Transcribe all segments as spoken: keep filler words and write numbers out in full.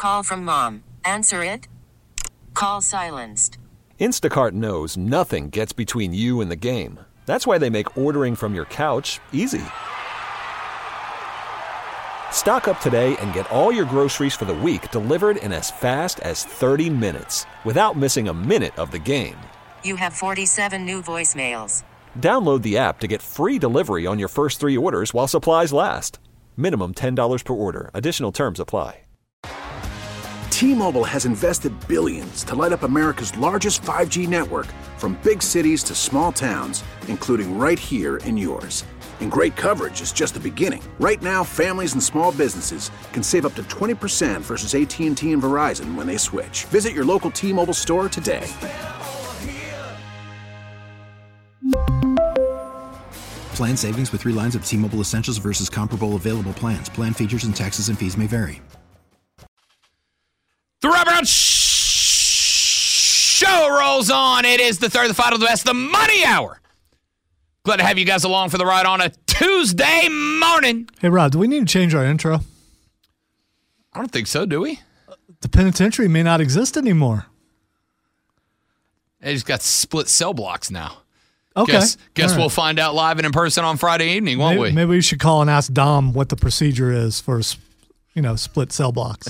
call from mom. Answer it. Call silenced. Instacart knows nothing gets between you and the game. That's why they make ordering from your couch easy. Stock up today and get all your groceries for the week delivered in as fast as thirty minutes without missing a minute of the game. You have forty-seven new voicemails. Download the app to get free delivery on your first three orders while supplies last. Minimum ten dollars per order. Additional terms apply. T-Mobile has invested billions to light up America's largest five G network, from big cities to small towns, including right here in yours. And great coverage is just the beginning. Right now, families and small businesses can save up to twenty percent versus A T and T and Verizon when they switch. Visit your local T-Mobile store today. Plan savings with three lines of T-Mobile Essentials versus comparable available plans. Plan features and taxes and fees may vary. The Rob Brown Show rolls on. It is the third, the final, the best, the Money Hour. Glad to have you guys along for the ride on a Tuesday morning. Hey, Rob, do we need to change our intro? I don't think so, do we? The penitentiary may not exist anymore. They just got split cell blocks now. Okay. Guess, guess right. We'll find out live and in person on Friday evening, won't maybe, we? Maybe we should call and ask Dom what the procedure is for, you know, split cell blocks.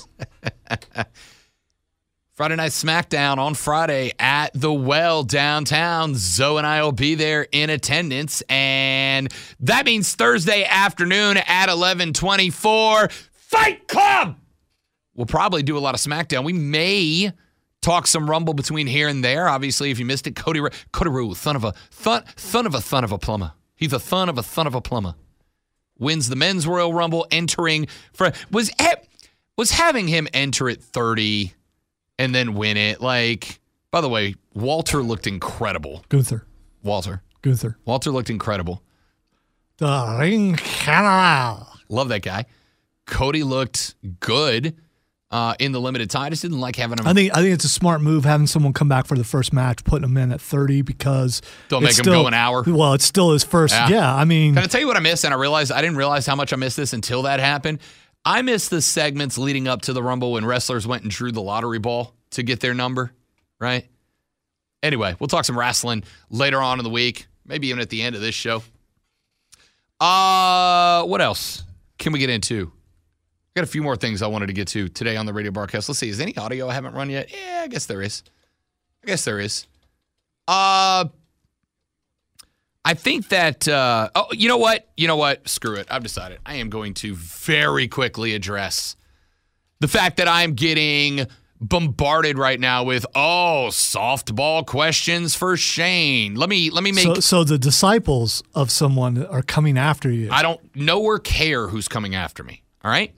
Friday Night Smackdown on Friday at the Well downtown. Zoe and I will be there in attendance. And that means Thursday afternoon at eleven twenty-four, Fight Club! We'll probably do a lot of Smackdown. We may talk some Rumble between here and there. Obviously, if you missed it, Cody, Cody Rhodes, son of a thun, thun of a thun of a plumber. He's a thun of a thun of a plumber. Wins the Men's Royal Rumble, entering for was was having him enter at thirty and then win it. Like, by the way, Walter looked incredible. Gunther. Walter. Gunther. Walter looked incredible. The ring general. Love that guy. Cody looked good. Uh, in the limited time. I just didn't like having him. I think I think it's a smart move having someone come back for the first match, putting him in at thirty because don't make him still, go an hour. Well, it's still his first. Yeah. yeah, I mean, can I tell you what I missed? And I realized I didn't realize how much I missed this until that happened. I missed the segments leading up to the Rumble when wrestlers went and drew the lottery ball to get their number. Right. Anyway, we'll talk some wrestling later on in the week, maybe even at the end of this show. Uh, what else can we get into? I got a few more things I wanted to get to today on the radio broadcast. Let's see. Is there any audio I haven't run yet? Yeah, I guess there is. I guess there is. Uh, I think that, uh, oh, you know what? You know what? Screw it. I've decided. I am going to very quickly address the fact that I'm getting bombarded right now with, oh, softball questions for Shane. Let me, let me make. So, so the disciples of someone are coming after you. I don't know or care who's coming after me. All right?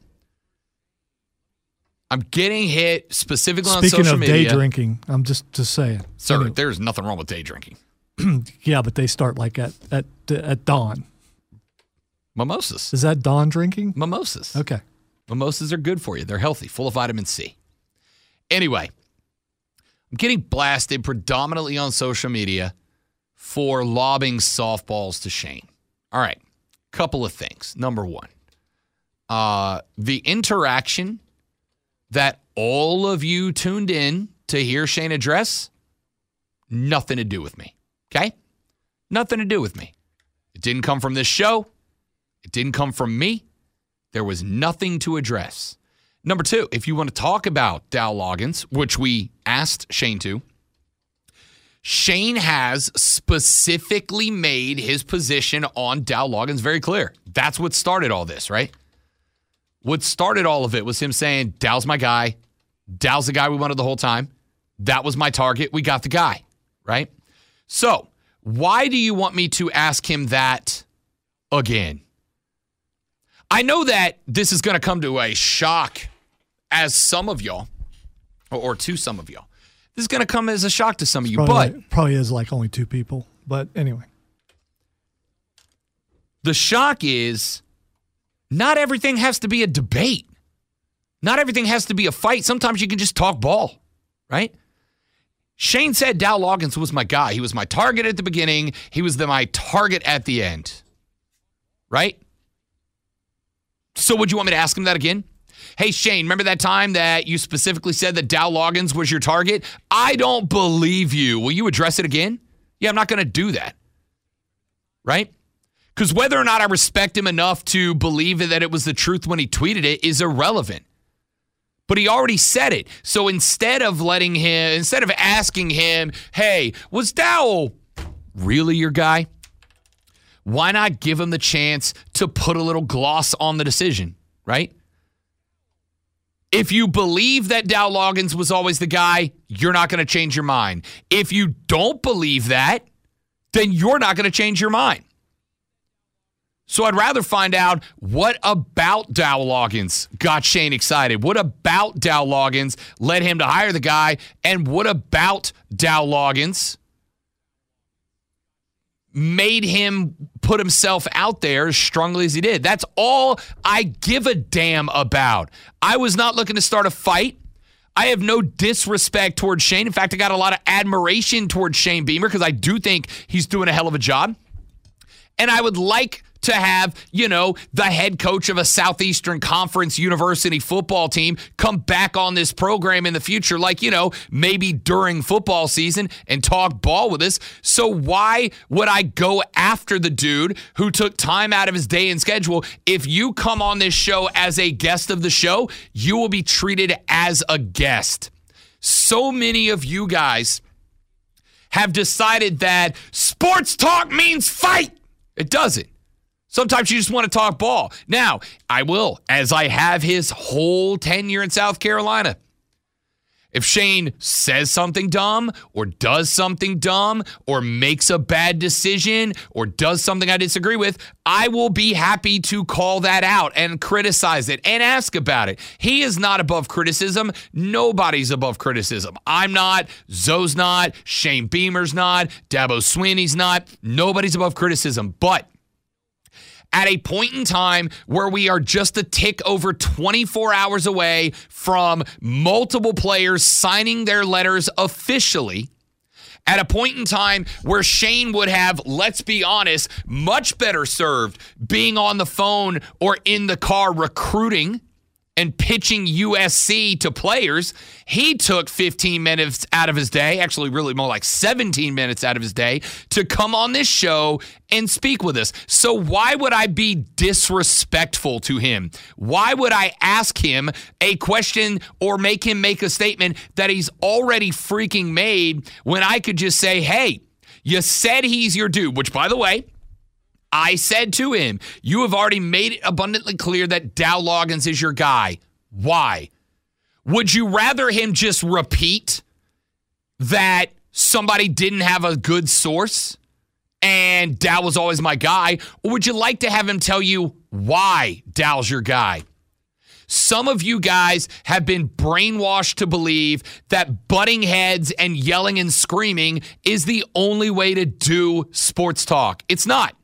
I'm getting hit specifically Speaking on social media. Speaking of day drinking, I'm just, just saying. Sir, anyway. There's nothing wrong with day drinking. Yeah, but they start like at, at at dawn. Mimosas. Is that dawn drinking? Mimosas. Okay. Mimosas are good for you. They're healthy, full of vitamin C. Anyway, I'm getting blasted predominantly on social media for lobbing softballs to Shane. All right. Couple of things. Number one, uh, the interaction that all of you tuned in to hear Shane address, nothing to do with me, okay? Nothing to do with me. It didn't come from this show. It didn't come from me. There was nothing to address. Number two, if you want to talk about Dow Loggins, which we asked Shane to, Shane has specifically made his position on Dow Loggins very clear. That's what started all this, right? What started all of it was him saying, Dow's my guy. Dow's the guy we wanted the whole time. That was my target. We got the guy, right? So why do you want me to ask him that again? I know that this is going to come to a shock as some of y'all, or, or to some of y'all. This is going to come as a shock to some of you, probably, but probably is like only two people. But anyway. The shock is not everything has to be a debate. Not everything has to be a fight. Sometimes you can just talk ball, right? Shane said Dow Loggins was my guy. He was my target at the beginning. He was the, my target at the end, right? So would you want me to ask him that again? Hey, Shane, remember that time that you specifically said that Dow Loggins was your target? I don't believe you. Will you address it again? Yeah, I'm not going to do that. Right? Because whether or not I respect him enough to believe that it was the truth when he tweeted it is irrelevant. But he already said it. So instead of letting him, instead of asking him, hey, was Dow really your guy? Why not give him the chance to put a little gloss on the decision, right? If you believe that Dow Loggins was always the guy, you're not going to change your mind. If you don't believe that, then you're not going to change your mind. So I'd rather find out what about Dow Loggins got Shane excited. What about Dow Loggins led him to hire the guy? And what about Dow Loggins made him put himself out there as strongly as he did? That's all I give a damn about. I was not looking to start a fight. I have no disrespect towards Shane. In fact, I got a lot of admiration towards Shane Beamer because I do think he's doing a hell of a job. And I would like to have, you know, the head coach of a Southeastern Conference University football team come back on this program in the future, like, you know, maybe during football season and talk ball with us. So why would I go after the dude who took time out of his day and schedule? If you come on this show as a guest of the show, you will be treated as a guest. So many of you guys have decided that sports talk means fight. It doesn't. Sometimes you just want to talk ball. Now, I will, as I have his whole tenure in South Carolina. If Shane says something dumb or does something dumb or makes a bad decision or does something I disagree with, I will be happy to call that out and criticize it and ask about it. He is not above criticism. Nobody's above criticism. I'm not. Zoe's not. Shane Beamer's not. Dabo Swinney's not. Nobody's above criticism. But at a point in time where we are just a tick over twenty-four hours away from multiple players signing their letters officially, at a point in time where Shane would have, let's be honest, much better served being on the phone or in the car recruiting and pitching U S C to players, he took fifteen minutes out of his day, actually really more like seventeen minutes out of his day, to come on this show and speak with us. So why would I be disrespectful to him? Why would I ask him a question or make him make a statement that he's already freaking made when I could just say, hey, you said he's your dude, which, by the way, I said to him, you have already made it abundantly clear that Dow Loggins is your guy. Why? Would you rather him just repeat that somebody didn't have a good source and Dow was always my guy? Or would you like to have him tell you why Dow's your guy? Some of you guys have been brainwashed to believe that butting heads and yelling and screaming is the only way to do sports talk. It's not.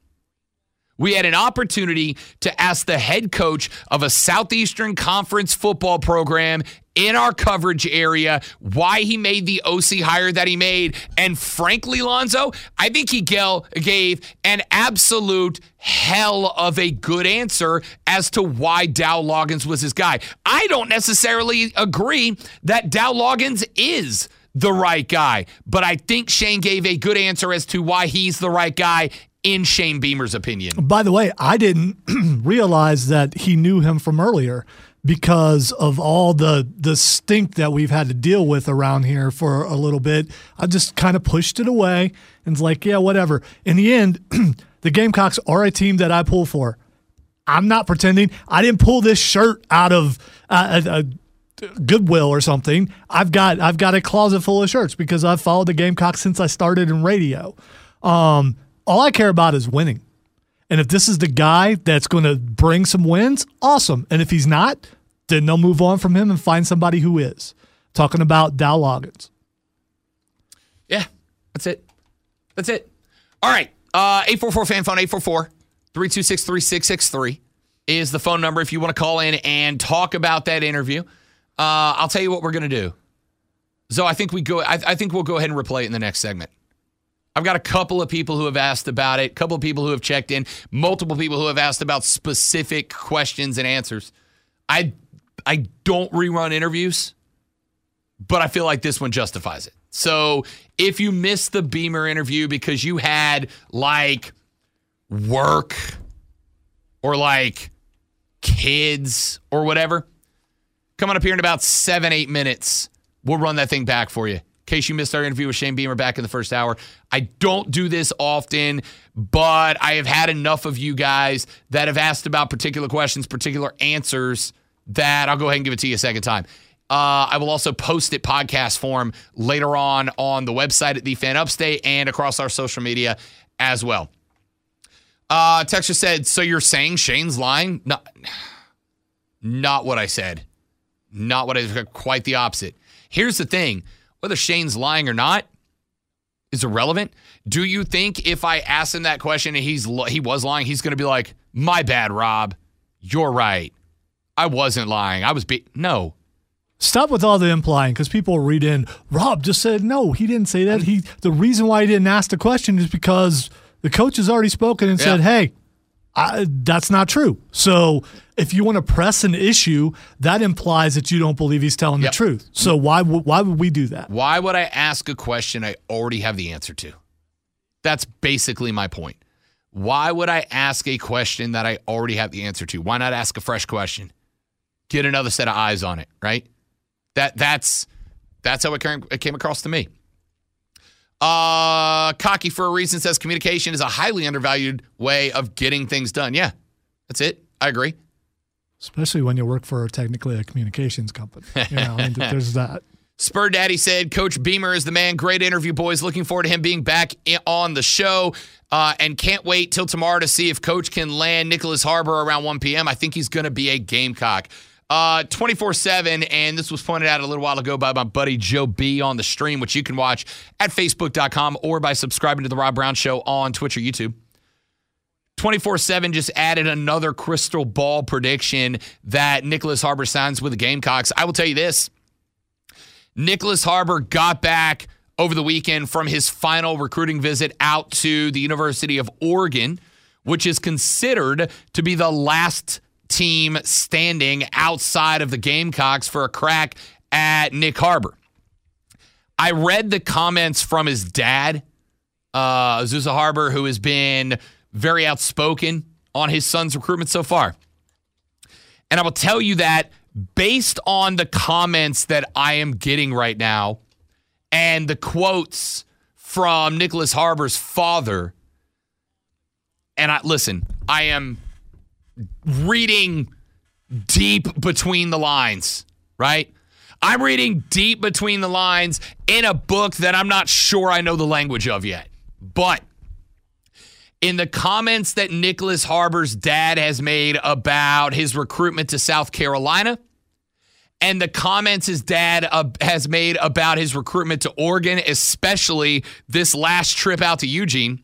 We had an opportunity to ask the head coach of a Southeastern Conference football program in our coverage area why he made the O C hire that he made. And frankly, Lonzo, I think he gave an absolute hell of a good answer as to why Dow Loggins was his guy. I don't necessarily agree that Dow Loggins is the right guy, but I think Shane gave a good answer as to why he's the right guy in Shane Beamer's opinion. By the way, I didn't realize that he knew him from earlier because of all the the stink that we've had to deal with around here for a little bit. I just kind of pushed it away and was like, yeah, whatever. In the end, the Gamecocks are a team that I pull for. I'm not pretending. I didn't pull this shirt out of uh, a, a Goodwill or something. I've got I've got a closet full of shirts because I've followed the Gamecocks since I started in radio. Um, all I care about is winning. And if this is the guy that's going to bring some wins, awesome. And if he's not, then they'll move on from him and find somebody who is. Talking about Dow Loggins. Yeah, that's it. That's it. All right. Uh, eight four four fan phone, eight four four, three two six, three six six three is the phone number if you want to call in and talk about that interview. Uh, I'll tell you what we're going to do. So I think we go. I, I think we'll go ahead and replay it in the next segment. I've got a couple of people who have asked about it, a couple of people who have checked in, multiple people who have asked about specific questions and answers. I I don't rerun interviews, but I feel like this one justifies it. So if you missed the Beamer interview because you had like work or like kids or whatever, coming up here in about seven, eight minutes, we'll run that thing back for you. In case you missed our interview with Shane Beamer back in the first hour. I don't do this often, but I have had enough of you guys that have asked about particular questions, particular answers, that I'll go ahead and give it to you a second time. Uh, I will also post it podcast form later on on the website at The Fan Upstate and across our social media as well. Uh, Texture said, so you're saying Shane's lying? Not, not what I said. Not what I said. Quite the opposite. Here's the thing. Whether Shane's lying or not is irrelevant. Do you think if I ask him that question and he's he was lying, he's going to be like, my bad, Rob. You're right. I wasn't lying. I was be No. Stop with all the implying, because people read in, Rob just said, no, he didn't say that. He The reason why he didn't ask the question is because the coach has already spoken and yeah. said, hey, I, that's not true. So if you want to press an issue, that implies that you don't believe he's telling yep. the truth. So why, why would we do that? Why would I ask a question I already have the answer to? That's basically my point. Why would I ask a question that I already have the answer to? Why not ask a fresh question? Get another set of eyes on it, right? That That's that's how it came, it came across to me. Uh, Cocky for a reason says communication is a highly undervalued way of getting things done. Yeah, that's it. I agree. Especially when you work for technically a communications company. You know, I mean, there's that. Spur Daddy said, Coach Beamer is the man. Great interview, boys. Looking forward to him being back on the show uh, and can't wait till tomorrow to see if Coach can land Nicholas Harbor around one p.m. I think he's going to be a Gamecock. Uh, twenty-four seven, and this was pointed out a little while ago by my buddy Joe B on the stream, which you can watch at facebook dot com or by subscribing to The Rob Brown Show on Twitch or YouTube. twenty-four seven just added another crystal ball prediction that Nicholas Harbor signs with the Gamecocks. I will tell you this. Nicholas Harbor got back over the weekend from his final recruiting visit out to the University of Oregon, which is considered to be the last team standing outside of the Gamecocks for a crack at Nick Harbor. I read the comments from his dad, uh, Azusa Harbor, who has been very outspoken on his son's recruitment so far. And I will tell you that based on the comments that I am getting right now and the quotes from Nicholas Harbor's father, and I listen, I am reading deep between the lines, right? I'm reading deep between the lines in a book that I'm not sure I know the language of yet. But in the comments that Nicholas Harbor's dad has made about his recruitment to South Carolina and the comments his dad uh, has made about his recruitment to Oregon, especially this last trip out to Eugene,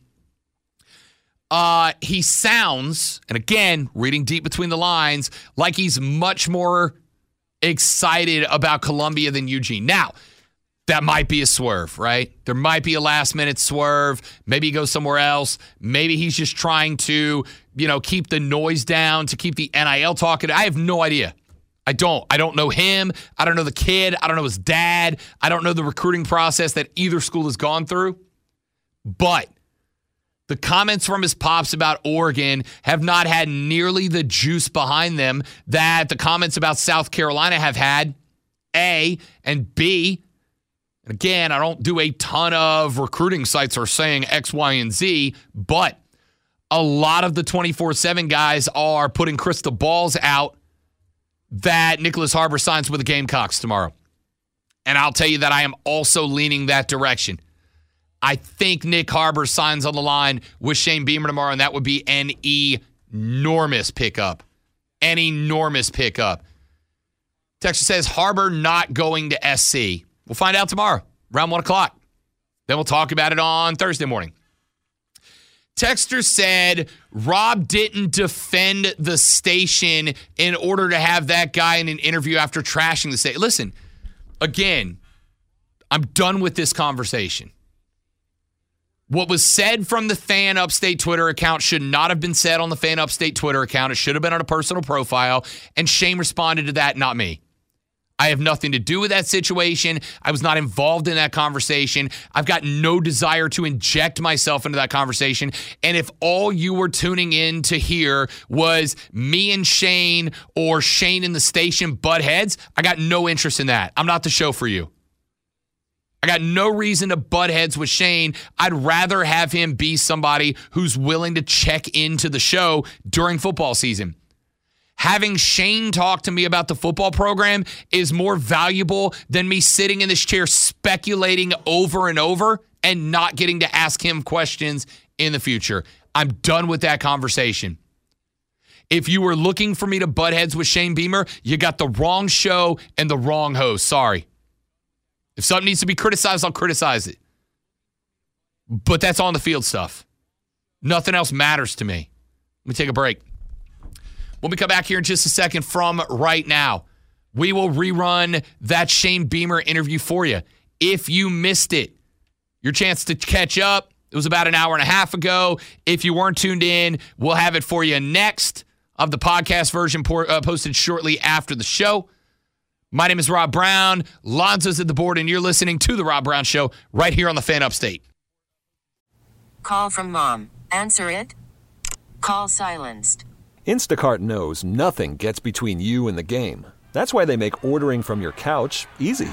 Uh, he sounds, and again, reading deep between the lines, like he's much more excited about Columbia than Eugene. Now, that might be a swerve, right? There might be a last-minute swerve. Maybe he goes somewhere else. Maybe he's just trying to, you know, keep the noise down, to keep the N I L talking. I have no idea. I don't. I don't know him. I don't know the kid. I don't know his dad. I don't know the recruiting process that either school has gone through. But the comments from his pops about Oregon have not had nearly the juice behind them that the comments about South Carolina have had, A, and B, and again, I don't do a ton of recruiting sites are saying X, Y, and Z, but a lot of the twenty-four seven guys are putting crystal balls out that Nicholas Harbor signs with the Gamecocks tomorrow. And I'll tell you that I am also leaning that direction. I think Nick Harbor signs on the line with Shane Beamer tomorrow, and that would be an enormous pickup. An enormous pickup. Texas says Harbor not going to S C. We'll find out tomorrow, around one o'clock. Then we'll talk about it on Thursday morning. Texter said Rob didn't defend the station in order to have that guy in an interview after trashing the station. Listen, again, I'm done with this conversation. What was said from the Fan Upstate Twitter account should not have been said on the Fan Upstate Twitter account. It should have been on a personal profile, and Shane responded to that, not me. I have nothing to do with that situation. I was not involved in that conversation. I've got no desire to inject myself into that conversation. And if all you were tuning in to hear was me and Shane or Shane and the station butt heads, I got no interest in that. I'm not the show for you. I got no reason to butt heads with Shane. I'd rather have him be somebody who's willing to check into the show during football season. Having Shane talk to me about the football program is more valuable than me sitting in this chair speculating over and over and not getting to ask him questions in the future. I'm done with that conversation. If you were looking for me to butt heads with Shane Beamer, you got the wrong show and the wrong host. Sorry. If something needs to be criticized, I'll criticize it. But that's on the field stuff. Nothing else matters to me. Let me take a break. When we come back here in just a second from right now, we will rerun that Shane Beamer interview for you. If you missed it, your chance to catch up, it was about an hour and a half ago. If you weren't tuned in, we'll have it for you next of the podcast version por- uh, posted shortly after the show. My name is Rob Brown. Lonzo's at the board, and you're listening to The Rob Brown Show right here on the Fan Upstate. Call from mom. Answer it. Call silenced. Instacart knows nothing gets between you and the game. That's why they make ordering from your couch easy.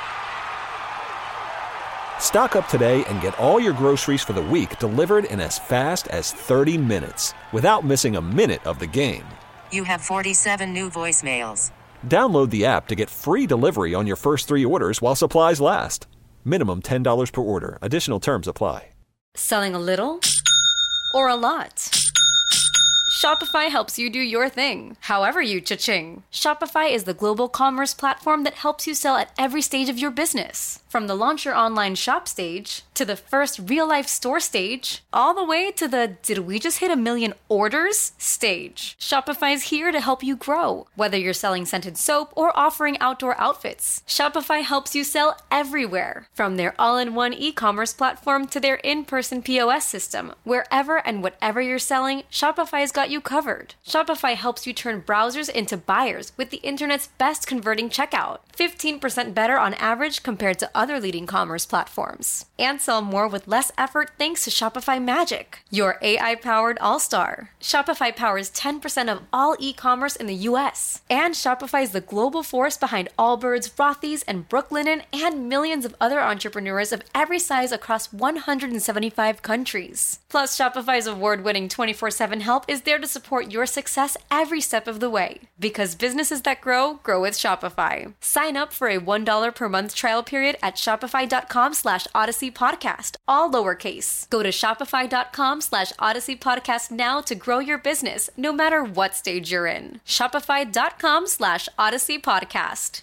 Stock up today and get all your groceries for the week delivered in as fast as thirty minutes without missing a minute of the game. You have forty-seven new voicemails. Download the app to get free delivery on your first three orders while supplies last. Minimum ten dollars per order. Additional terms apply. Selling a little or a lot? Shopify helps you do your thing, however you cha-ching. Shopify is the global commerce platform that helps you sell at every stage of your business. From the launch your online shop stage, to the first real-life store stage, all the way to the did we just hit a million orders stage. Shopify's here to help you grow. Whether you're selling scented soap or offering outdoor outfits, Shopify helps you sell everywhere. From their all-in-one e-commerce platform to their in-person P O S system, wherever and whatever you're selling, Shopify's got you covered. Shopify helps you turn browsers into buyers with the internet's best converting checkout. fifteen percent better on average compared to other leading commerce platforms. And sell more with less effort thanks to Shopify Magic, your A I-powered all-star. Shopify powers ten percent of all e-commerce in the U S. And Shopify is the global force behind Allbirds, Rothy's, and Brooklinen, and millions of other entrepreneurs of every size across one hundred seventy-five countries. Plus, Shopify's award-winning twenty-four seven help is there to support your success every step of the way. Because businesses that grow, grow with Shopify. Sign up for a one dollar per month trial period at shopify.com slash Odyssey Podcast, all lowercase. Go to shopify.com slash Odyssey Podcast now to grow your business, no matter what stage you're in. Shopify.com slash Odyssey Podcast.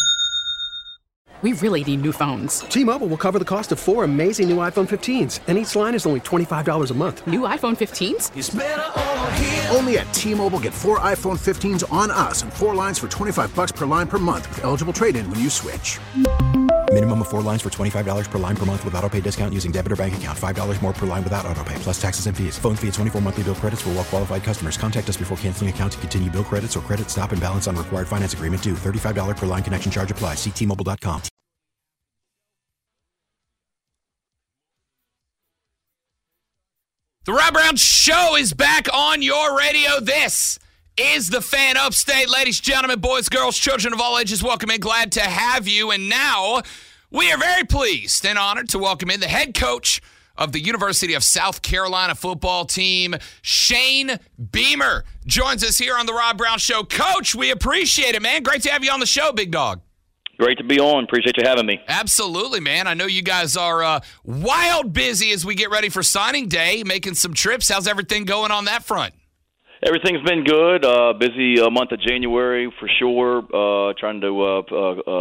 We really need new phones. T-Mobile will cover the cost of four amazing new iPhone fifteens, and each line is only twenty-five dollars a month. New iPhone fifteens? It's better over here. Only at T-Mobile, get four iPhone fifteens on us and four lines for twenty-five bucks per line per month with eligible trade-in when you switch. Minimum of four lines for twenty-five dollars per line per month with autopay discount using debit or bank account. five dollars more per line without autopay, plus taxes and fees. Phone fee at twenty-four monthly bill credits for well-qualified customers. Contact us before canceling account to continue bill credits or credit stop and balance on required finance agreement due. thirty-five dollars per line connection charge applies. See T Mobile dot com. The Rob Brown Show is back on your radio. This is the Fan Upstate. Ladies, gentlemen, boys, girls, children of all ages, welcome in. Glad to have you. And now we are very pleased and honored to welcome in the head coach of the University of South Carolina football team, Shane Beamer, joins us here on the Rob Brown Show. Coach, we appreciate it, man. Great to have you on the show, big dog. Great to be on. Appreciate you having me. Absolutely, man. I know you guys are uh, wild busy as we get ready for signing day, making some trips. How's everything going on that front? Everything's been good. Uh, busy uh, month of January for sure. Uh, trying to uh, uh, uh,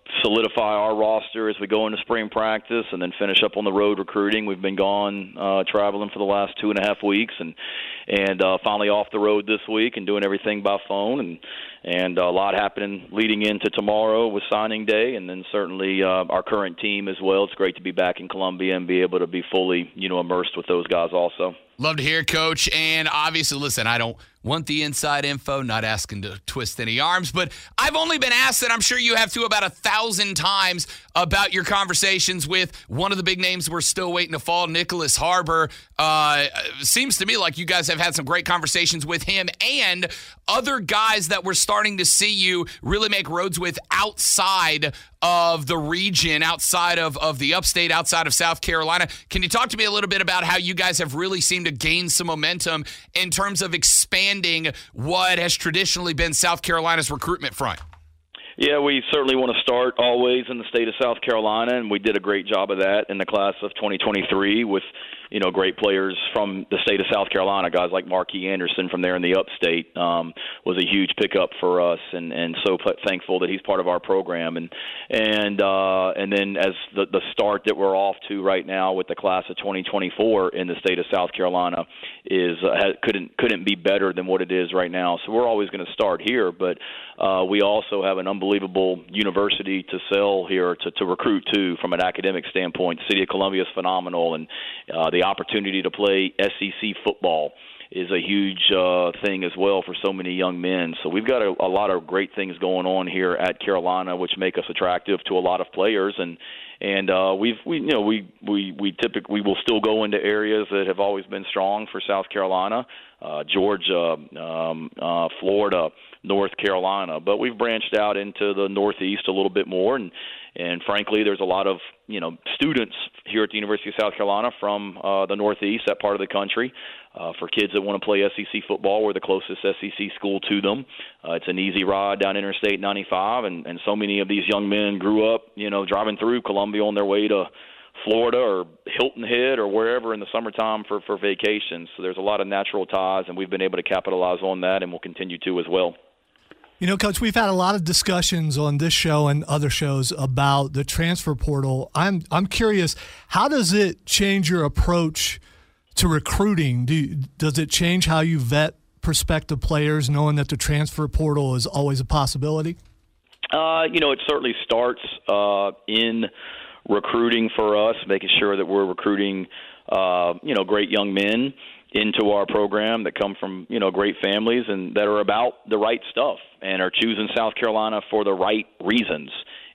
solidify our roster as we go into spring practice and then finish up on the road recruiting. We've been gone uh, traveling for the last two and a half weeks and and uh, finally off the road this week and doing everything by phone, and and a lot happening leading into tomorrow with signing day, and then certainly uh, our current team as well. It's great to be back in Columbia and be able to be fully, you know, immersed with those guys also. Love to hear it, Coach. And obviously, listen, I don't want the inside info, not asking to twist any arms, but I've only been asked, and I'm sure you have too, about a thousand times about your conversations with one of the big names we're still waiting to fall, Nicholas Harbor. Uh, seems to me like you guys have had some great conversations with him and other guys that we're starting to see you really make roads with outside of the region, outside of, of the upstate, outside of South Carolina. Can you talk to me a little bit about how you guys have really seemed to gain some momentum in terms of expanding what has traditionally been South Carolina's recruitment front? Yeah, we certainly want to start always in the state of South Carolina, and we did a great job of that in the class of twenty twenty-three with, you know, great players from the state of South Carolina. Guys like Marquis Anderson from there in the upstate um, was a huge pickup for us, and, and so thankful that he's part of our program. And and uh, and then as the, the start that we're off to right now with the class of twenty twenty-four in the state of South Carolina is uh, couldn't couldn't be better than what it is right now. So we're always going to start here, but uh, we also have an unbelievable university to sell here to, to recruit to from an academic standpoint. The city of Columbia is phenomenal, and uh, the opportunity to play S E C football is a huge uh, thing as well for so many young men. So we've got a, a lot of great things going on here at Carolina, which make us attractive to a lot of players. And and uh, we've we you know we we we typically we will still go into areas that have always been strong for South Carolina, uh, Georgia, um, uh, Florida, North Carolina, but we've branched out into the Northeast a little bit more, and and frankly, there's a lot of you know students here at the University of South Carolina from uh, the Northeast, that part of the country. Uh, for kids that want to play S E C football, we're the closest S E C school to them. Uh, it's an easy ride down Interstate ninety-five, and, and so many of these young men grew up, you know, driving through Columbia on their way to Florida or Hilton Head or wherever in the summertime for, for vacations. So there's a lot of natural ties, and we've been able to capitalize on that, and we'll continue to as well. You know, Coach, we've had a lot of discussions on this show and other shows about the transfer portal. I'm I'm curious, how does it change your approach to recruiting? Do does it change how you vet prospective players, knowing that the transfer portal is always a possibility? Uh, you know, it certainly starts uh, in recruiting for us, making sure that we're recruiting, uh, you know, great young men into our program that come from, you know, great families and that are about the right stuff and are choosing South Carolina for the right reasons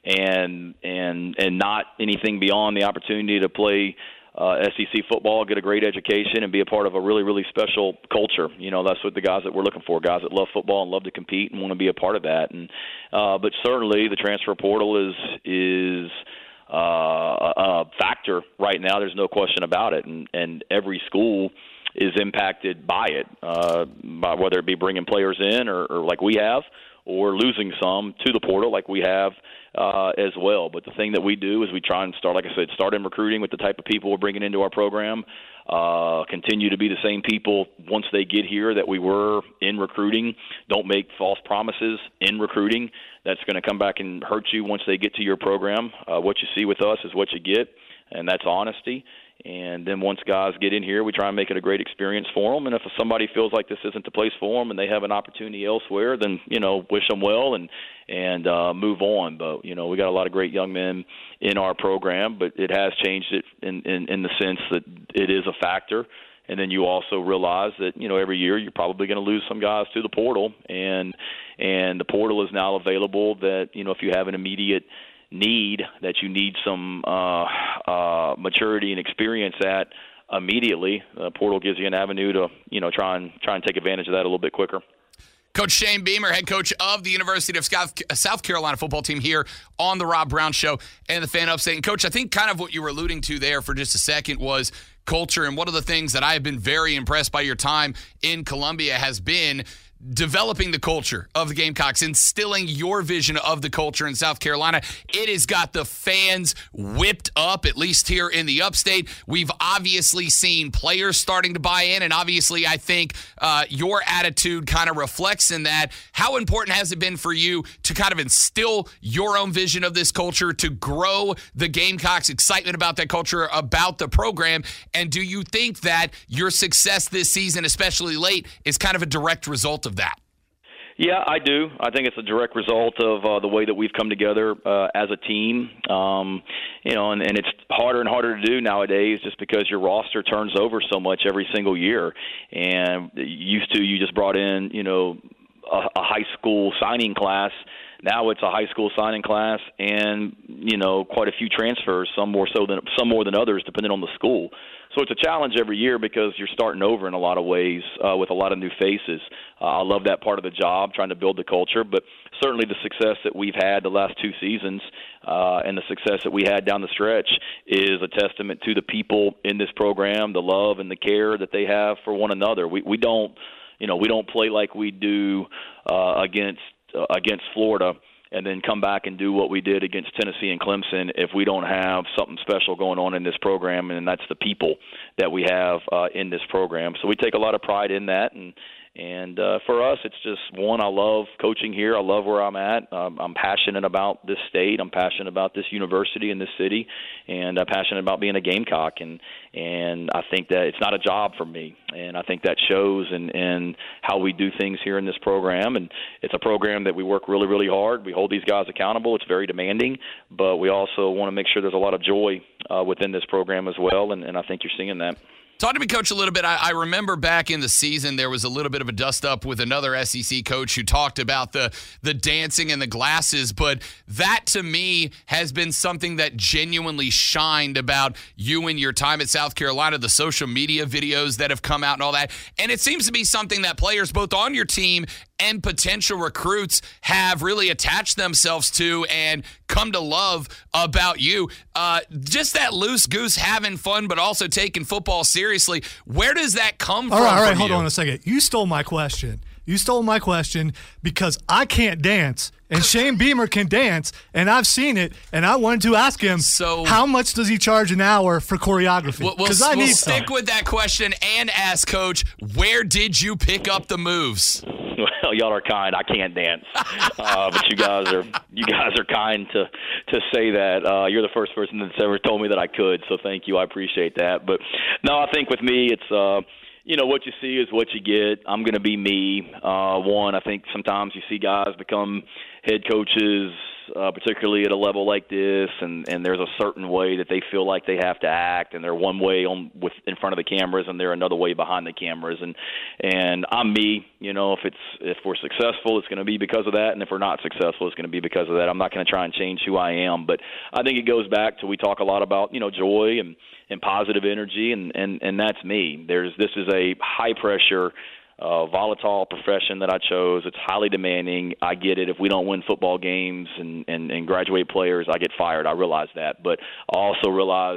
and and and not anything beyond the opportunity to play uh, S E C football, get a great education, and be a part of a really, really special culture. You know, that's what the guys that we're looking for, guys that love football and love to compete and want to be a part of that. And uh, but certainly the transfer portal is is uh, a factor right now. There's no question about it, and and every school is impacted by it, uh, by whether it be bringing players in or, or like we have, or losing some to the portal like we have uh, as well. But the thing that we do is we try and start, like I said, start in recruiting with the type of people we're bringing into our program, uh, continue to be the same people once they get here that we were in recruiting. Don't make false promises in recruiting. That's going to come back and hurt you once they get to your program. Uh, what you see with us is what you get, and that's honesty. And then once guys get in here, we try and make it a great experience for them. And if somebody feels like this isn't the place for them and they have an opportunity elsewhere, then, you know, wish them well and and uh, move on. But, you know, we got a lot of great young men in our program, but it has changed it in, in, in the sense that it is a factor. And then you also realize that, you know, every year you're probably going to lose some guys to the portal. And, and the portal is now available that, you know, if you have an immediate need that you need some uh, uh, maturity and experience at immediately, the portal gives you an avenue to, you know, try and try and take advantage of that a little bit quicker. Coach Shane Beamer, head coach of the University of South Carolina football team here on the Rob Brown Show and the Fan Upstate. And Coach, I think kind of what you were alluding to there for just a second was culture. And one of the things that I have been very impressed by your time in Columbia has been developing the culture of the Gamecocks, instilling your vision of the culture in South Carolina. It has got the fans whipped up, at least here in the upstate. We've obviously seen players starting to buy in, and obviously I think uh, your attitude kind of reflects in that. How important has it been for you to kind of instill your own vision of this culture, to grow the Gamecocks' excitement about that culture, about the program? And do you think that your success this season, especially late, is kind of a direct result of that? Yeah, I do. I think it's a direct result of uh, the way that we've come together uh, as a team. Um, you know, and, and it's harder and harder to do nowadays just because your roster turns over so much every single year. And used to, you just brought in, you know, a, a high school signing class. Now it's a high school signing class and, you know, quite a few transfers, some more so than some more than others, depending on the school. So it's a challenge every year because you're starting over in a lot of ways uh, with a lot of new faces. Uh, I love that part of the job, trying to build the culture, but certainly the success that we've had the last two seasons uh, and the success that we had down the stretch is a testament to the people in this program, the love and the care that they have for one another. We we don't, you know, we don't play like we do uh, against uh, against Florida and then come back and do what we did against Tennessee and Clemson if we don't have something special going on in this program, and that's the people that we have uh, in this program. So we take a lot of pride in that, and And uh, for us, it's just, one, I love coaching here. I love where I'm at. Um, I'm passionate about this state. I'm passionate about this university and this city, and I'm passionate about being a Gamecock. And and I think that it's not a job for me, and I think that shows in, in how we do things here in this program. And it's a program that we work really, really hard. We hold these guys accountable. It's very demanding, but we also want to make sure there's a lot of joy uh, within this program as well, and, and I think you're seeing that. Talk to me, Coach, a little bit. I, I remember back in the season there was a little bit of a dust-up with another S E C coach who talked about the the dancing and the glasses, but that to me has been something that genuinely shined about you and your time at South Carolina, the social media videos that have come out and all that. And it seems to be something that players both on your team and potential recruits have really attached themselves to and come to love about you. Uh, just that loose goose, having fun, but also taking football seriously. Where does that come all from? Right, all right, from hold you? on a second. You stole my question. You stole my question because I can't dance, and Shane Beamer can dance, and I've seen it, and I wanted to ask him, so how much does he charge an hour for choreography? We'll, we'll, I we'll need stick some. with that question and ask Coach, where did you pick up the moves? Well, y'all are kind. I can't dance, uh, but you guys are you guys are kind to to say that. Uh, you're the first person that's ever told me that I could, so thank you. I appreciate that. But no, I think with me, it's uh, you know, what you see is what you get. I'm going to be me. Uh, one, I think sometimes you see guys become head coaches, uh, particularly at a level like this, and, and there's a certain way that they feel like they have to act, and they're one way on with in front of the cameras, and they're another way behind the cameras. And and I'm me. You know, if it's if we're successful, it's going to be because of that, and if we're not successful, it's going to be because of that. I'm not going to try and change who I am, but I think it goes back to we talk a lot about you know joy and. and positive energy, and, and, and that's me. There's this is a high-pressure, uh, volatile profession that I chose. It's highly demanding. I get it. If we don't win football games and, and, and graduate players, I get fired. I realize that. But I also realize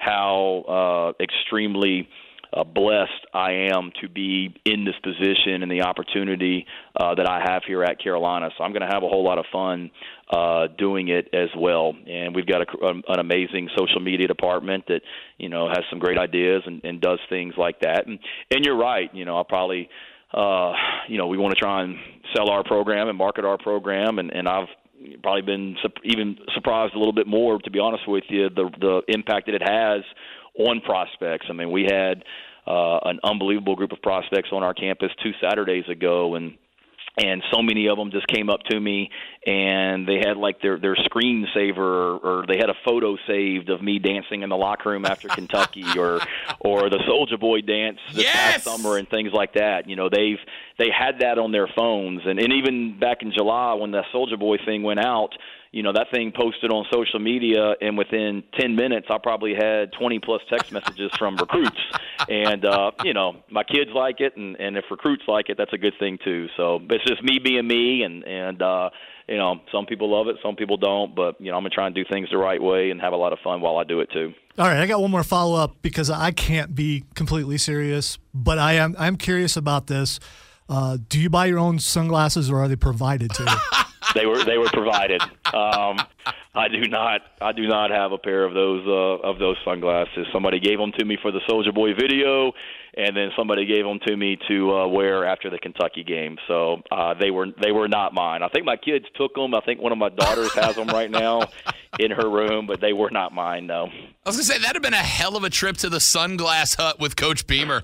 how uh, extremely uh, blessed I am to be in this position and the opportunity uh, that I have here at Carolina. So I'm going to have a whole lot of fun Uh, doing it as well. And we've got a, an amazing social media department that, you know, has some great ideas and, and does things like that. And, and you're right. You know, I'll probably, uh, you know, we want to try and sell our program and market our program. And, and I've probably been su- even surprised a little bit more, to be honest with you, the, the impact that it has on prospects. I mean, we had uh, an unbelievable group of prospects on our campus two Saturdays ago, and And so many of them just came up to me, and they had like their their screensaver, or, or they had a photo saved of me dancing in the locker room after Kentucky, or or the Soulja Boy dance this yes! past summer, and things like that. You know, they've they had that on their phones, and, and even back in July when the Soulja Boy thing went out. You know, that thing posted on social media, and within ten minutes, I probably had twenty-plus text messages from recruits. And, uh, you know, my kids like it, and, and if recruits like it, that's a good thing, too. So it's just me being me, and, and uh, you know, some people love it, some people don't. But, you know, I'm going to try and do things the right way and have a lot of fun while I do it, too. All right, I got one more follow-up because I can't be completely serious, but I am I'm curious about this. Uh, do you buy your own sunglasses, or are they provided to you? They were they were provided. Um, I do not I do not have a pair of those uh, of those sunglasses. Somebody gave them to me for the Soulja Boy video, and then somebody gave them to me to uh, wear after the Kentucky game. So uh, they were they were not mine. I think my kids took them. I think one of my daughters has them right now in her room, but they were not mine. No. I was gonna say that'd have been a hell of a trip to the Sunglass Hut with Coach Beamer.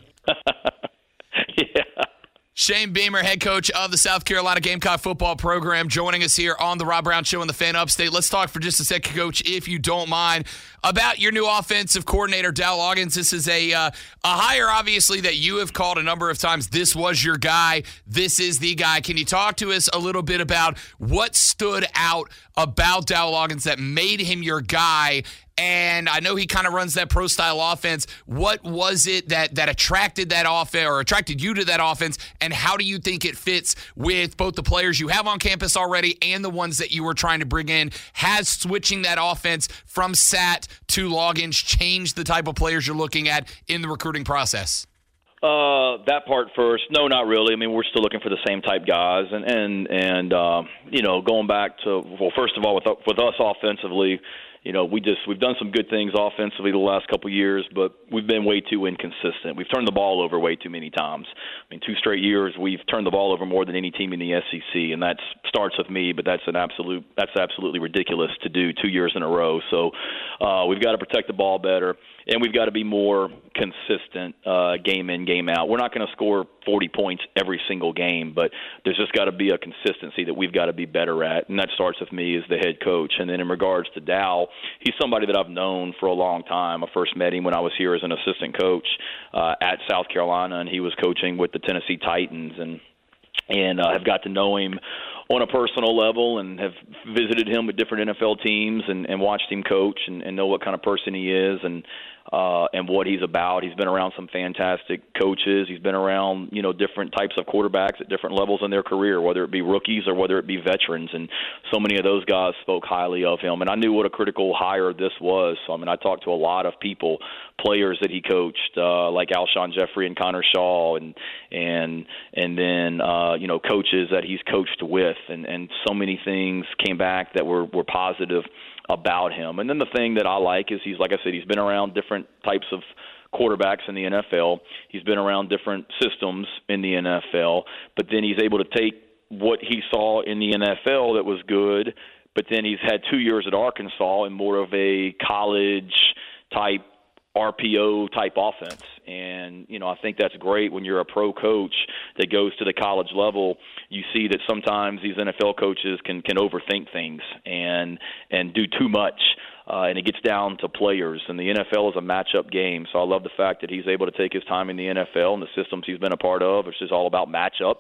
Yeah. Shane Beamer, head coach of the South Carolina Gamecock football program, joining us here on the Rob Brown Show in the Fan Upstate. Let's talk for just a second, Coach, if you don't mind, about your new offensive coordinator, Dow Loggins. This is a uh, a hire, obviously, that you have called a number of times. This was your guy. This is the guy. Can you talk to us a little bit about what stood out about Dow Loggins that made him your guy? And I know he kind of runs that pro-style offense. What was it that that attracted that offense or attracted you to that offense, and how do you think it fits with both the players you have on campus already and the ones that you were trying to bring in? Has switching that offense from S A T to Loggins changed the type of players you're looking at in the recruiting process? Uh, that part first. No, not really. I mean, we're still looking for the same type guys, and and and uh, you know, going back to well, first of all, with with us offensively. You know, we just we've done some good things offensively the last couple of years, but we've been way too inconsistent. We've turned the ball over way too many times. I mean, two straight years we've turned the ball over more than any team in the S E C, and that starts with me. But that's an absolute that's absolutely ridiculous to do two years in a row. So uh, we've got to protect the ball better, and we've got to be more consistent uh, game in, game out. We're not going to score forty points every single game, but there's just got to be a consistency that we've got to be better at, and that starts with me as the head coach. And then in regards to Dow, he's somebody that I've known for a long time. I first met him when I was here as an assistant coach uh, at South Carolina, and he was coaching with the Tennessee Titans, and and uh, have got to know him on a personal level and have visited him with different N F L teams and, and watched him coach and, and know what kind of person he is and uh, and what he's about. He's been around some fantastic coaches. He's been around, you know, different types of quarterbacks at different levels in their career, whether it be rookies or whether it be veterans. And so many of those guys spoke highly of him. And I knew what a critical hire this was. So, I mean, I talked to a lot of people, players that he coached, uh, like Alshon Jeffrey and Connor Shaw, and and and then, uh, you know, coaches that he's coached with. And, and so many things came back that were, were positive about him. And then the thing that I like is he's, like I said, he's been around different types of quarterbacks in the N F L. He's been around different systems in the N F L, but then he's able to take what he saw in the N F L that was good, but then he's had two years at Arkansas in more of a college type R P O type offense. And, you know, I think that's great when you're a pro coach that goes to the college level. You see that sometimes these N F L coaches can, can overthink things and and do too much. Uh, and it gets down to players. And the N F L is a matchup game. So I love the fact that he's able to take his time in the N F L and the systems he's been a part of, which is all about matchups,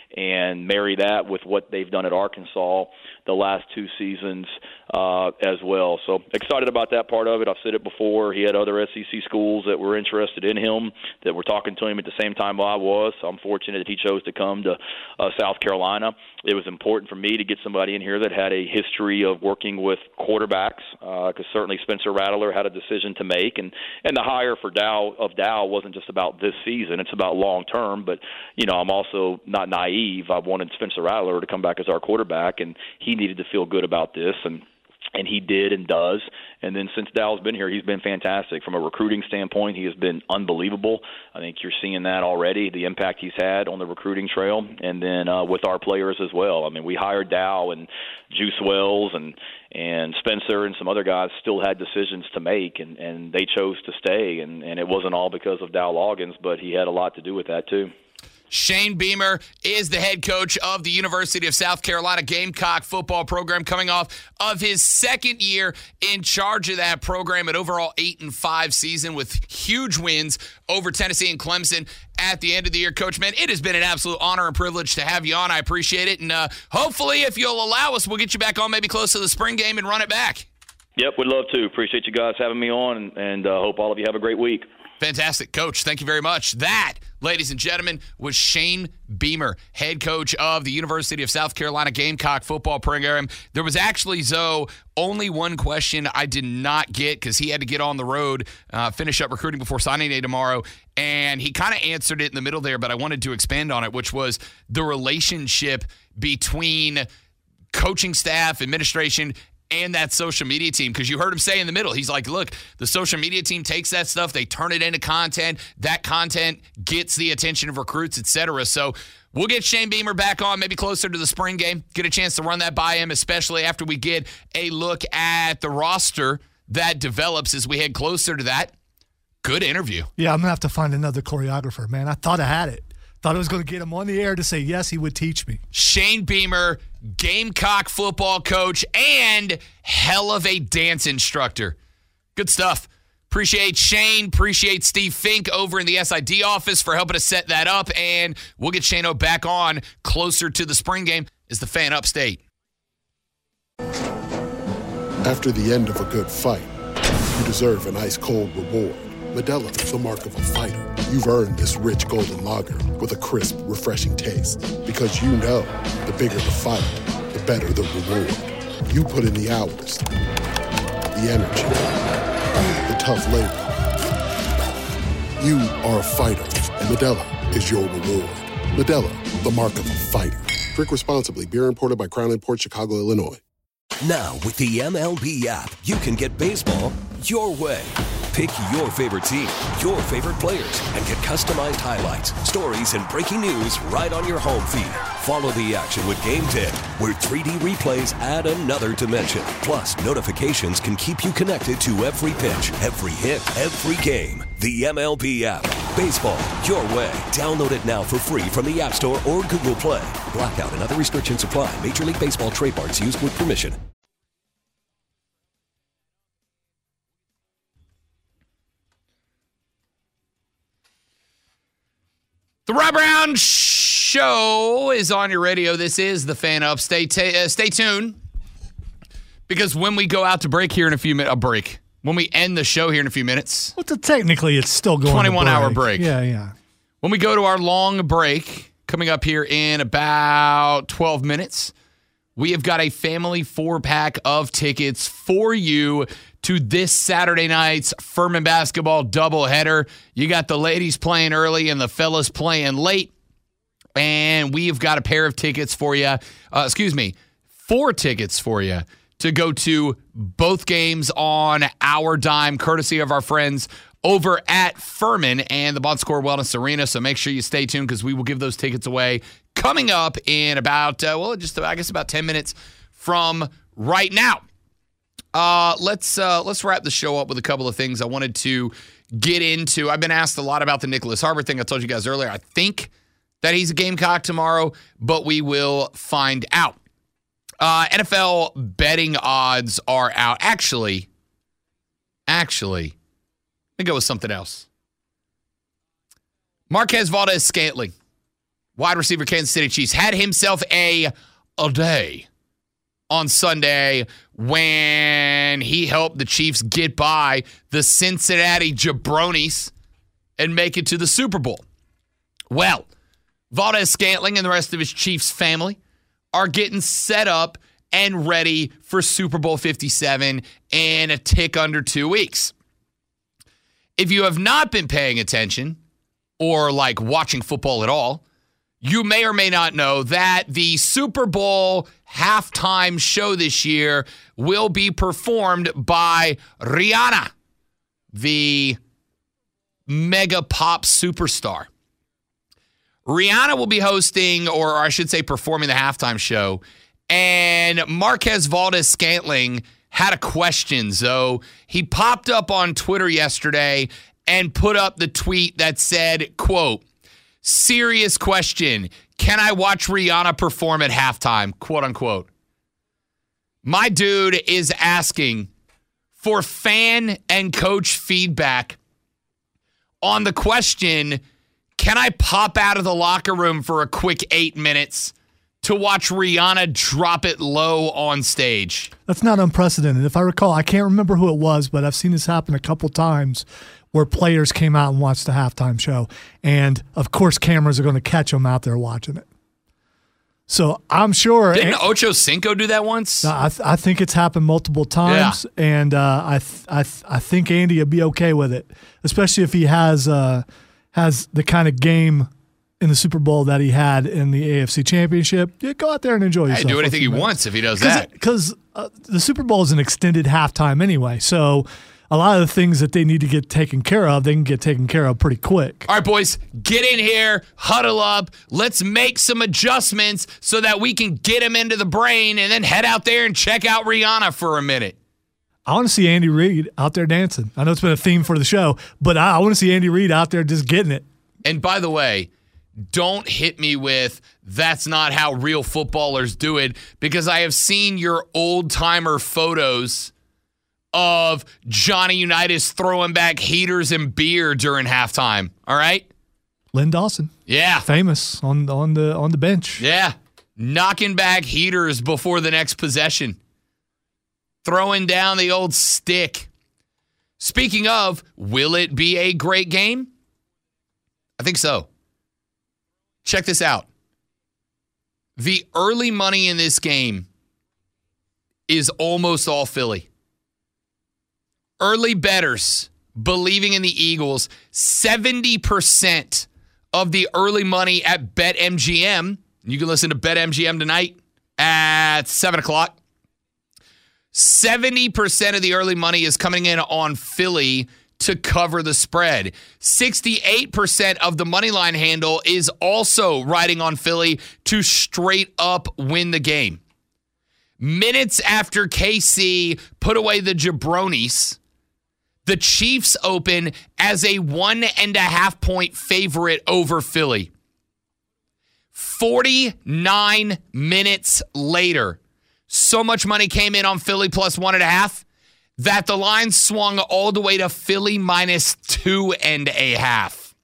and marry that with what they've done at Arkansas the last two seasons uh, as well. So excited about that part of it. I've said it before. He had other S E C schools that were interested in him, that were talking to him at the same time I was. So I'm fortunate that he chose to come to uh, South Carolina. It was important for me to get somebody in here that had a history of working with quarterbacks, because uh, certainly Spencer Rattler had a decision to make. And, and the hire for Dow of Dow wasn't just about this season. It's about long term. But, you know, I'm also not naive. I wanted Spencer Rattler to come back as our quarterback, and he needed to feel good about this, and and he did and does. And then since Dow's been here, he's been fantastic. From a recruiting standpoint, he has been unbelievable. I think you're seeing that already, the impact he's had on the recruiting trail, and then uh, with our players as well. I mean, we hired Dow, and Juice Wells and and Spencer and some other guys still had decisions to make, and, and they chose to stay. And, and it wasn't all because of Dow Loggins, but he had a lot to do with that too. Shane Beamer is the head coach of the University of South Carolina Gamecock football program, coming off of his second year in charge of that program, an overall eight and five season with huge wins over Tennessee and Clemson at the end of the year. Coach, man, it has been an absolute honor and privilege to have you on. I appreciate it. And uh, hopefully, if you'll allow us, we'll get you back on maybe close to the spring game and run it back. Yep, we'd love to. Appreciate you guys having me on, and, and uh, hope all of you have a great week. Fantastic. Coach, thank you very much. That ladies and gentlemen, was Shane Beamer, head coach of the University of South Carolina Gamecock football program. There was actually, Zoe, only one question I did not get because he had to get on the road, uh, finish up recruiting before signing day tomorrow, and he kind of answered it in the middle there, but I wanted to expand on it, which was the relationship between coaching staff, administration, and that social media team, because you heard him say in the middle, he's like, look, the social media team takes that stuff, they turn it into content, that content gets the attention of recruits, et cetera. So we'll get Shane Beamer back on maybe closer to the spring game, get a chance to run that by him, especially after we get a look at the roster that develops as we head closer to that. Good interview. Yeah, I'm going to have to find another choreographer, man. I thought I had it. Thought I was going to get him on the air to say, yes, he would teach me. Shane Beamer, Gamecock football coach, and hell of a dance instructor. Good stuff. Appreciate Shane. Appreciate Steve Fink over in the S I D office for helping us set that up. And we'll get Shane-O back on closer to the spring game as the Fan Upstate. After the end of a good fight, you deserve an ice-cold reward. Modelo, the mark of a fighter. You've earned this rich golden lager with a crisp, refreshing taste. Because you know, the bigger the fight, the better the reward. You put in the hours, the energy, the tough labor. You are a fighter, and Modelo is your reward. Modelo, the mark of a fighter. Drink responsibly. Beer imported by Crown Imports, Chicago, Illinois. Now, with the M L B app, you can get baseball your way. Pick your favorite team, your favorite players, and get customized highlights, stories, and breaking news right on your home feed. Follow the action with Game Day, where three D replays add another dimension. Plus, notifications can keep you connected to every pitch, every hit, every game. The M L B app. Baseball your way. Download it now for free from the App Store or Google Play. Blackout and other restrictions apply. Major League Baseball trademarks used with permission. The Rob Brown Show is on your radio. This is the Fan Up. Stay, t- uh, stay tuned, because when we go out to break here in a few minutes, a break. When we end the show here in a few minutes. Well, technically, it's still going twenty-one to break. hour break. Yeah, yeah. When we go to our long break, coming up here in about twelve minutes, we have got a family four-pack of tickets for you to this Saturday night's Furman basketball doubleheader. You got the ladies playing early and the fellas playing late. And we have got a pair of tickets for you. Uh, excuse me, four tickets for you to go to both games on our dime, courtesy of our friends over at Furman and the Bon Secours Wellness Arena. So make sure you stay tuned, because we will give those tickets away coming up in about, uh, well, just I guess about ten minutes from right now. Uh, let's uh, let's wrap the show up with a couple of things I wanted to get into. I've been asked a lot about the Nicholas Harbor thing. I told you guys earlier, I think that he's a Gamecock tomorrow, but we will find out. Uh, N F L betting odds are out. Actually, actually, let me go with something else. Marquez Valdes-Scantling, wide receiver, Kansas City Chiefs, had himself a, a day on Sunday when he helped the Chiefs get by the Cincinnati Jabronis and make it to the Super Bowl. Well, Valdes-Scantling and the rest of his Chiefs family are getting set up and ready for Super Bowl fifty-seven in a tick under two weeks. If you have not been paying attention or like watching football at all, you may or may not know that the Super Bowl halftime show this year will be performed by Rihanna, the mega pop superstar. Rihanna will be hosting, or I should say performing, the halftime show. And Marquez Valdes-Scantling had a question, Zoe. He popped up on Twitter yesterday and put up the tweet that said, quote, "Serious question. Can I watch Rihanna perform at halftime?" Quote unquote. My dude is asking for fan and coach feedback on the question, can I pop out of the locker room for a quick eight minutes to watch Rihanna drop it low on stage. That's not unprecedented. If I recall, I can't remember who it was, but I've seen this happen a couple times where players came out and watched the halftime show. And, of course, cameras are going to catch them out there watching it. So I'm sure. Didn't Ocho Cinco do that once? I, th- I think it's happened multiple times, yeah. and uh, I th- I th- I think Andy would be okay with it, especially if he has uh, has the kind of game in the Super Bowl that he had in the A F C Championship. Yeah, go out there and enjoy yourself. Hey, do anything he minutes. wants if he does that. Because uh, the Super Bowl is an extended halftime anyway, so a lot of the things that they need to get taken care of, they can get taken care of pretty quick. All right, boys, get in here, huddle up. Let's make some adjustments so that we can get him into the brain and then head out there and check out Rihanna for a minute. I want to see Andy Reid out there dancing. I know it's been a theme for the show, but I, I want to see Andy Reid out there just getting it. And by the way, don't hit me with that's not how real footballers do it, because I have seen your old-timer photos of Johnny Unitas throwing back heaters and beer during halftime. All right? Lynn Dawson. Yeah. Famous on, on the on the bench. Yeah. Knocking back heaters before the next possession. Throwing down the old stick. Speaking of, will it be a great game? I think so. Check this out. The early money in this game is almost all Philly. Early bettors believing in the Eagles, seventy percent of the early money at BetMGM. You can listen to BetMGM tonight at seven o'clock. seventy percent of the early money is coming in on Philly to cover the spread. sixty-eight percent of the money line handle is also riding on Philly to straight up win the game. Minutes after K C put away the Jabronis, the Chiefs open as a one and a half point favorite over Philly. forty-nine minutes later, so much money came in on Philly plus one and a half that the line swung all the way to Philly minus two and a half.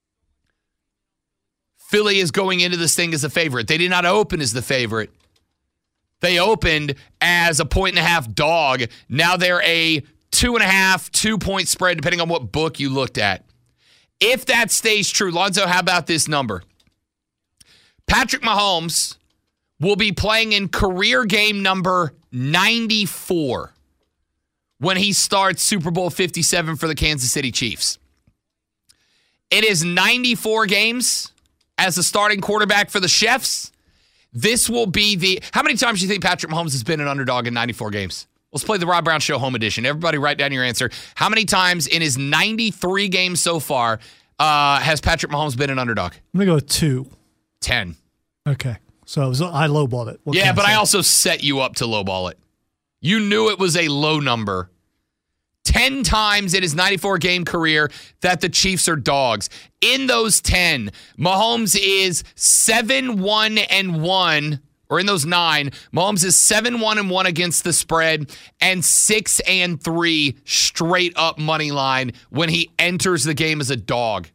Philly is going into this thing as a favorite. They did not open as the favorite. They opened as a point and a half dog. Now they're a two and a half, two point spread, depending on what book you looked at. If that stays true, Lonzo, how about this number? Patrick Mahomes will be playing in career game number ninety-four when he starts Super Bowl fifty-seven for the Kansas City Chiefs. It is ninety-four games as a starting quarterback for the Chiefs. This will be the... How many times do you think Patrick Mahomes has been an underdog in ninety-four games? Let's play the Rob Brown Show home edition. Everybody write down your answer. How many times in his ninety-three games so far uh, has Patrick Mahomes been an underdog? I'm going to go with two. Ten. Okay. So it was, I lowballed it. What yeah, but I, I also set you up to lowball it. You knew it was a low number. ten times in his ninety-four game career that the Chiefs are dogs. In those ten, Mahomes is seven one and one, or in those nine, Mahomes is seven one and one against the spread and six and three straight up money line when he enters the game as a dog.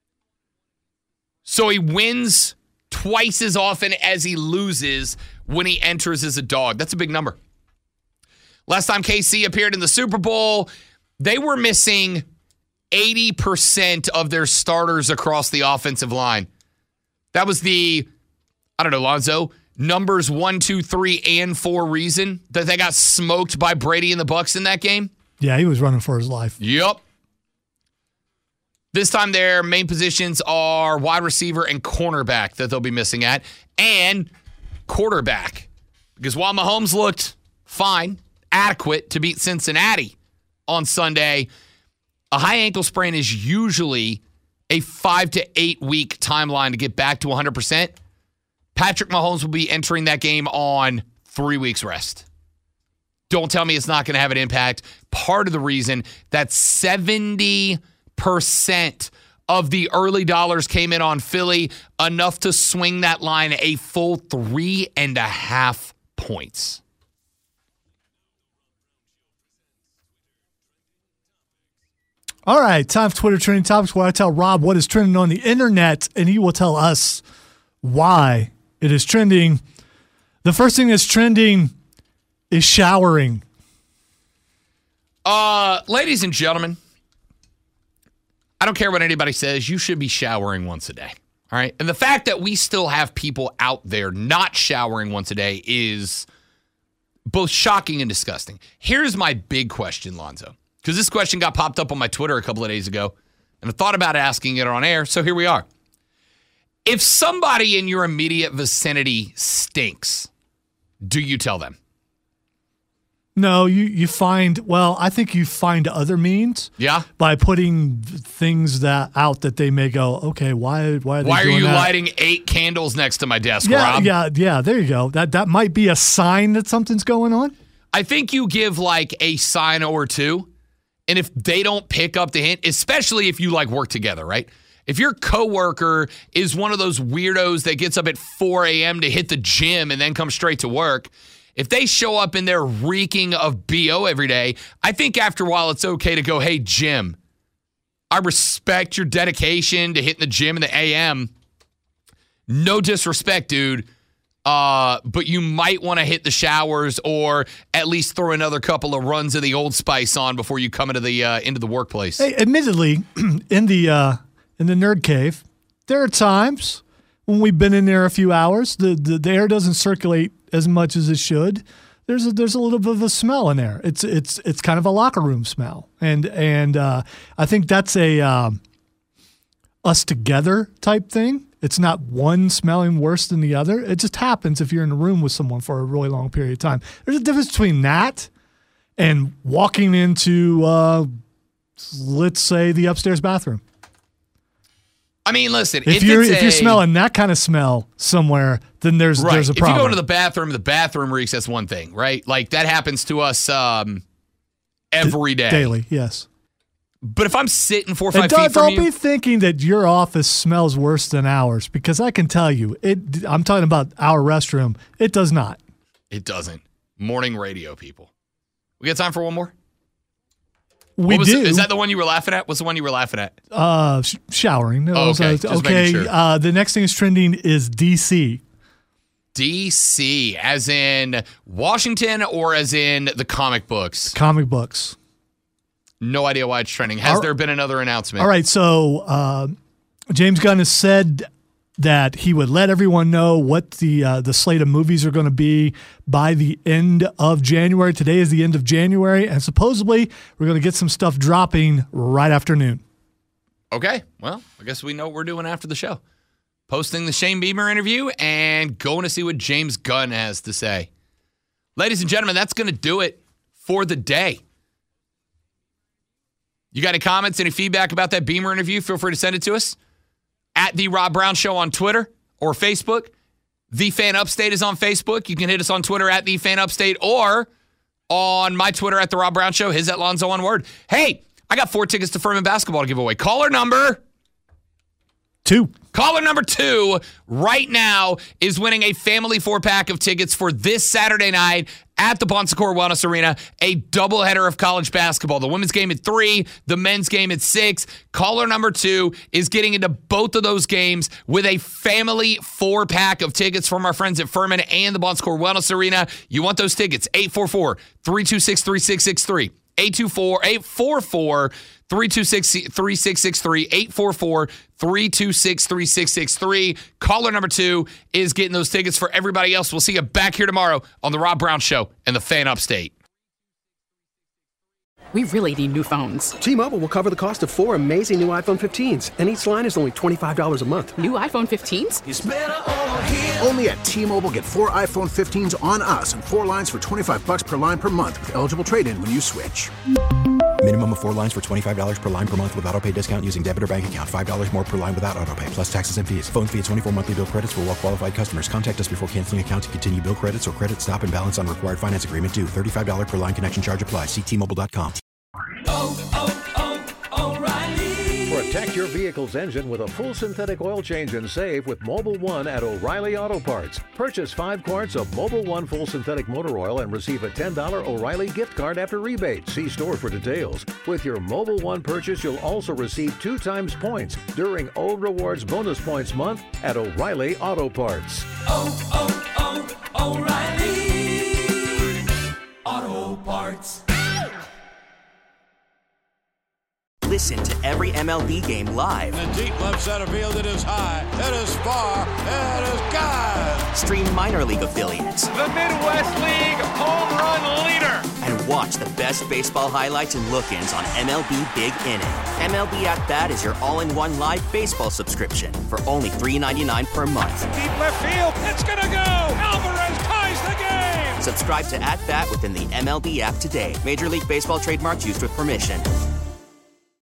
So he wins twice as often as he loses when he enters as a dog. That's a big number. Last time K C appeared in the Super Bowl, they were missing eighty percent of their starters across the offensive line. That was the, I don't know, Lonzo, numbers one, two, three, and four reason that they got smoked by Brady and the Bucs in that game. Yeah, he was running for his life. Yep. This time their main positions are wide receiver and cornerback that they'll be missing at, and quarterback. Because while Mahomes looked fine, adequate to beat Cincinnati on Sunday, a high ankle sprain is usually a five to eight week timeline to get back to one hundred percent. Patrick Mahomes will be entering that game on three weeks rest. Don't tell me it's not going to have an impact. Part of the reason that seventy percent of the early dollars came in on Philly, enough to swing that line a full three and a half points. All right, time for Twitter Trending Topics, where I tell Rob what is trending on the internet, and he will tell us why it is trending. The first thing that's trending is showering. Uh, ladies and gentlemen, I don't care what anybody says. You should be showering once a day. All right. And the fact that we still have people out there not showering once a day is both shocking and disgusting. Here's my big question, Lonzo, because this question got popped up on my Twitter a couple of days ago, and I thought about asking it on air. So here we are. If somebody in your immediate vicinity stinks, do you tell them? No, you, you find, well, I think you find other means. Yeah. By putting things that out that they may go, okay, why why are they Why doing are you that? lighting eight candles next to my desk, yeah, Rob? Yeah, yeah, there you go. That that might be a sign that something's going on. I think you give like a sign or two, and if they don't pick up the hint, especially if you like work together, right? If your coworker is one of those weirdos that gets up at four a.m. to hit the gym and then comes straight to work, if they show up in there reeking of B O every day, I think after a while it's okay to go, hey, Jim, I respect your dedication to hitting the gym in the A M. No disrespect, dude, uh, but you might want to hit the showers or at least throw another couple of runs of the Old Spice on before you come into the uh, into the workplace. Hey, admittedly, in the uh, in the nerd cave, there are times when we've been in there a few hours, the, the, the air doesn't circulate as much as it should. There's a, there's a little bit of a smell in there. It's it's it's kind of a locker room smell, and and uh, I think that's a um, us together type thing. It's not one smelling worse than the other. It just happens if you're in a room with someone for a really long period of time. There's a difference between that and walking into, uh, let's say, the upstairs bathroom. I mean, listen, if, if you're it's if a, you're smelling that kind of smell somewhere, then there's right. there's a problem. If you go into the bathroom, the bathroom reeks, that's one thing, right? Like that happens to us um, every day. Daily, yes. But if I'm sitting four or five and don't, feet from don't you, be thinking that your office smells worse than ours, because I can tell you, it. I'm talking about our restroom. It does not. It doesn't. Morning radio, people. We got time for one more? We what was do. It? Is that the one you were laughing at? What's the one you were laughing at? Uh, sh- showering. Oh, okay. Just okay. making sure. Uh, the next thing is trending is D C. D C, as in Washington or as in the comic books? Comic books. No idea why it's trending. Has All, there been another announcement? All right. So uh, James Gunn has said that he would let everyone know what the uh, the slate of movies are going to be by the end of January. Today is the end of January, and supposedly we're going to get some stuff dropping right after noon. Okay. Well, I guess we know what we're doing after the show. Posting the Shane Beamer interview and going to see what James Gunn has to say. Ladies and gentlemen, that's going to do it for the day. You got any comments, any feedback about that Beamer interview? Feel free to send it to us at The Rob Brown Show on Twitter or Facebook. The Fan Upstate is on Facebook. You can hit us on Twitter at The Fan Upstate or on my Twitter at The Rob Brown Show. His at Lonzo on Word. Hey, I got four tickets to Furman basketball to give away. Caller number two. Caller number two right now is winning a family four-pack of tickets for this Saturday night at the Bon Secours Wellness Arena, a doubleheader of college basketball. The women's game at three, the men's game at six. Caller number two is getting into both of those games with a family four-pack of tickets from our friends at Furman and the Bon Secours Wellness Arena. You want those tickets, eight four four, three two six, three six six three. eight two four, eight four four, three two six, three six six three, eight four four, three two six, three six six three. Caller number two is getting those tickets. For everybody else, we'll see you back here tomorrow on The Rob Brown Show and The Fan Upstate. We really need new phones. T-Mobile will cover the cost of four amazing new iPhone fifteens, and each line is only twenty-five dollars a month. New iPhone fifteens? It's better over here. Only at T-Mobile, get four iPhone fifteens on us and four lines for twenty-five bucks per line per month with eligible trade-in when you switch. Minimum of four lines for twenty-five dollars per line per month with autopay discount using debit or bank account. five dollars more per line without autopay, plus taxes and fees. Phone fee at twenty-four monthly bill credits for well-qualified customers. Contact us before canceling account to continue bill credits or credit stop and balance on required finance agreement due. thirty-five dollars per line connection charge applies. See T Mobile dot com. Oh, oh, oh, O'Reilly. Protect your vehicle's engine with a full synthetic oil change and save with Mobil one at O'Reilly Auto Parts. Purchase five quarts of Mobil one full synthetic motor oil and receive a ten dollars O'Reilly gift card after rebate. See store for details. With your Mobil one purchase, you'll also receive two times points during O Rewards Bonus Points Month at O'Reilly Auto Parts. Oh, oh, oh, O'Reilly Auto Parts. Listen to every M L B game live. In the deep left center field, it is high, it is far, it is gone. Stream minor league affiliates. The Midwest League home run leader. And watch the best baseball highlights and look-ins on M L B Big Inning. M L B At Bat is your all-in-one live baseball subscription for only three dollars and ninety-nine cents per month. Deep left field, it's gonna go. Alvarez ties the game. Subscribe to At Bat within the M L B app today. Major League Baseball trademarks used with permission.